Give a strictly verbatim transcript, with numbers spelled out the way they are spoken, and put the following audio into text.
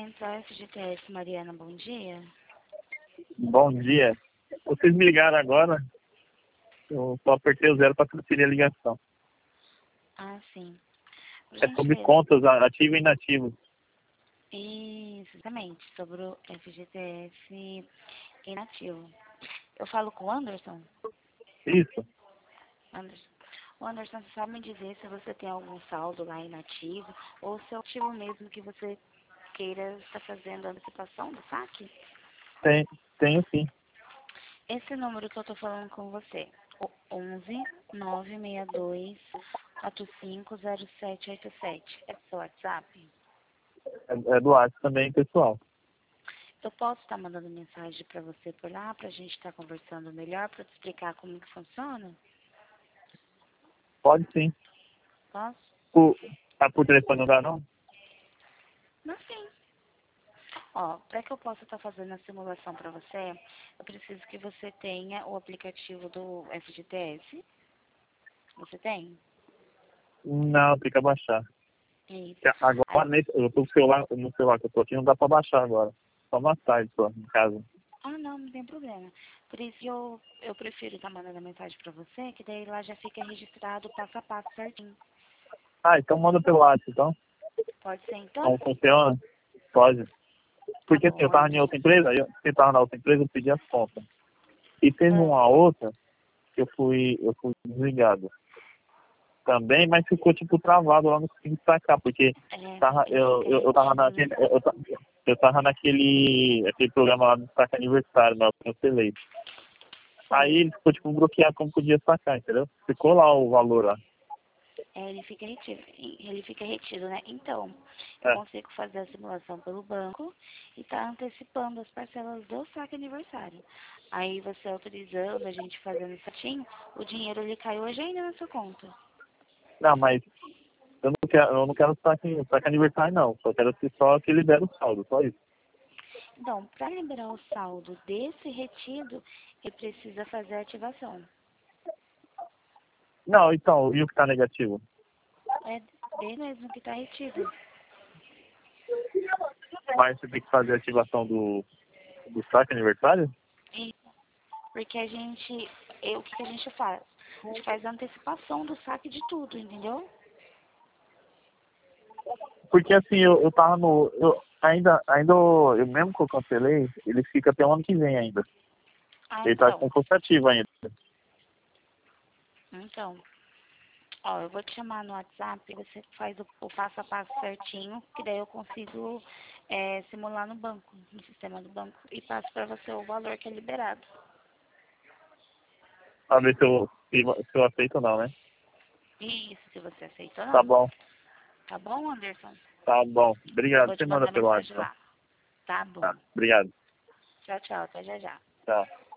Central F G T S, Mariana, bom dia. Bom dia. Vocês me ligaram agora? Eu só apertei o zero para transferir a ligação. Ah, sim. Por É sobre gentileza. contas ativo e inativo. Isso, exatamente, sobre o F G T S inativo. Eu falo com o Anderson? Isso. Anderson. O Anderson, você sabe me dizer se você tem algum saldo lá inativo ou se é o ativo mesmo que você queira estar fazendo a antecipação do saque? Tem, tenho sim. Esse número que eu tô falando com você, o onze nove seis dois quatro cinco zero sete oito sete, é seu WhatsApp? É, é do WhatsApp também, pessoal. Eu posso estar mandando mensagem para você por lá, para a gente estar conversando melhor, para te explicar como que funciona? Pode sim. Posso? Por, tá por telefone não dá não? Não, sim. Ó, para que eu possa estar fazendo a simulação para você, eu preciso que você tenha o aplicativo do F G T S. Você tem? Não, tem que abaixar. Isso. Agora, Aí, nesse, eu tô com o celular, no celular que eu tô aqui, não dá para baixar agora. Só mais tarde, só, em casa. ah, não, não tem problema. Por isso eu, eu prefiro estar mandando a mensagem para você, que daí lá já fica registrado passo a passo certinho. Ah, então manda pelo WhatsApp, então. Pode ser então? Como funciona? Pode. Tá Porque assim, eu bom, tava em Anderson. outra empresa, eu eu tava na outra empresa, eu pedi as contas. E teve Ah, uma outra que eu fui, eu fui desligado também, mas ficou tipo travado lá no fim de sacar, porque é, tava, ele eu, fica eu, eu tava retinho. naquele. Eu, eu, ta- eu tava naquele aquele programa lá do saque aniversário, mas eu cancelei. Aí Sei. ele ficou tipo bloqueado como podia sacar, entendeu? Ficou lá o valor lá. É, ele fica retido, ele fica retido, né? Então, eu É. consigo fazer a simulação pelo banco e tá antecipando as parcelas do saque aniversário. Aí você autorizando, a gente fazendo certinho, o dinheiro ele cai hoje ainda na sua conta. Não, mas eu não quero, eu não quero saque, saque aniversário não. Só quero que só que libere o saldo, só isso. Então, para liberar o saldo desse retido, ele precisa fazer a ativação. Não, então, e o que tá negativo? É dele mesmo que está retido. Mas você tem que fazer a ativação do, do saque aniversário? E porque a gente, eu, o que, que a gente faz? A gente faz a antecipação do saque de tudo, entendeu? Porque assim, eu, eu tava no. Eu, ainda, ainda eu mesmo que eu cancelei, ele fica até o ano que vem ainda. Ah, Ele tá então. com força ativa ainda. Então, ó, eu vou te chamar no WhatsApp e você faz o, o passo a passo certinho, que daí eu consigo é, simular no banco, no sistema do banco, e passo para você o valor que é liberado. Pra ver se eu, se, se eu aceito ou não, né? Isso, se você aceita ou Tá não. bom, Tá bom, Anderson? tá bom. Eu Obrigado. vou Você te manda mandar pelo mensagem WhatsApp. lá. Tá Tá, bom. obrigado. Tchau, tchau. Até já já. Tchau.